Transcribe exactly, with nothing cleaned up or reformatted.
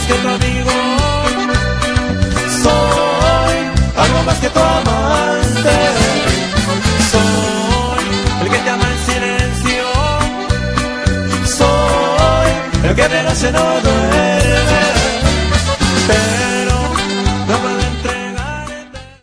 que tu amigo, soy algo más que tu amante, soy el que te ama en silencio, soy el que verás no duele.